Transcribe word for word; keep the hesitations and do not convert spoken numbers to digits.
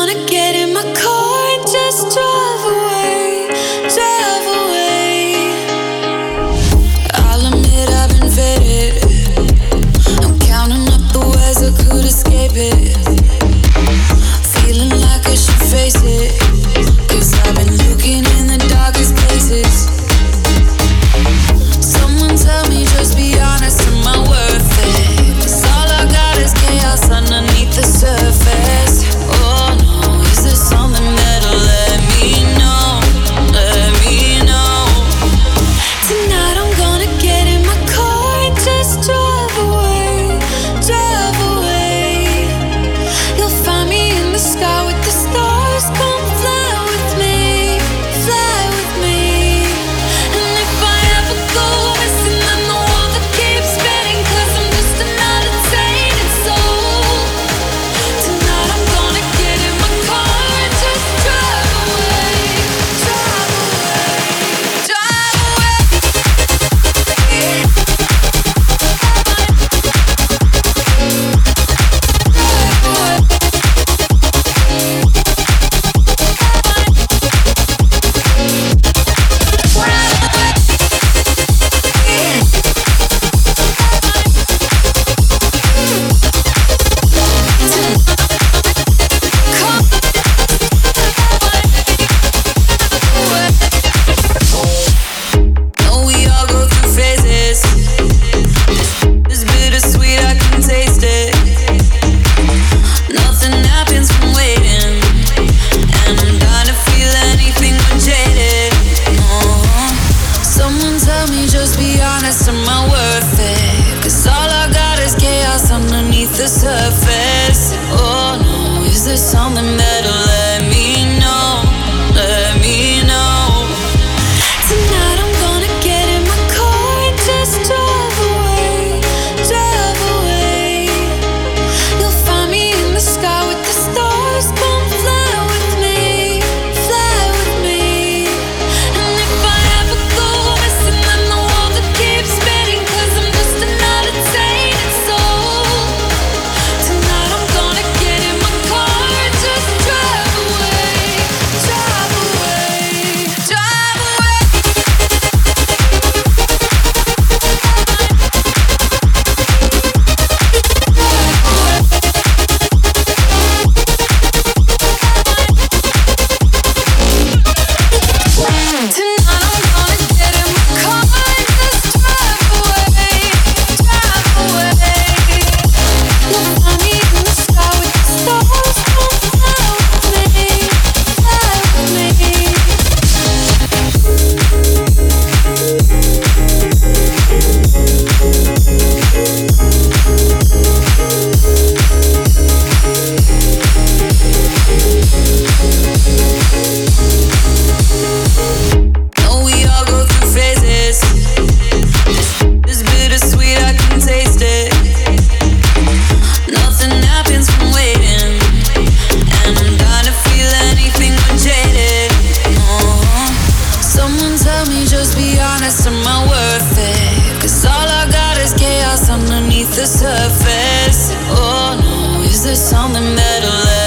gonna get in my car and just drive away, drive away. I'll admit I've been faded. I'm counting up the ways I could escape it. Feeling like I should face it, 'cause I've been looking in the darkest places. Someone tell me, just be honest, am I worth it? 'Cause all I got is chaos underneath the surface. Oh no, is there something that'll let me know, let me know? Tonight I'm gonna get in my car and just drive away, drive away. You'll find me in the sky with the stars, come fly with me, fly with me. And if I ever go missing, then the world that keeps spinning, 'cause I'm just another tainted soul. Tonight I'm gonna get in my car and just drive away, drive away, drive away. No, we all go through phases. This bittersweet, I can taste it. Nothing happens from waiting, and I'm dying to feel anything but jaded. Uh-huh. Someone tell me, just be honest, am I worth it? 'Cause all I got is chaos underneath the surface. Oh no, is there something that'll let me know, let me know? Tonight I'm gonna get in my car and just drive away, drive away. You'll find me in the sky with the stars, come fly with me, fly with me. And if I ever go missing, then the world that keeps spinning, 'cause I'm just another tainted soul. Tonight I'm gonna get in my car and just drive away, drive away, drive away. Tonight I'm gonna get in my car and just drive away, drive away. You'll find me in the sky with the stars, come fly with me, fly with me. No, we all go through phases. This bittersweet, I can taste it. Nothing happens from waiting, and I'm dying to feel anything but jaded. Uh-huh. Someone tell me, just be honest, am I worth it? 'Cause all I got is chaos underneath the surface. Oh no, is there something that'll let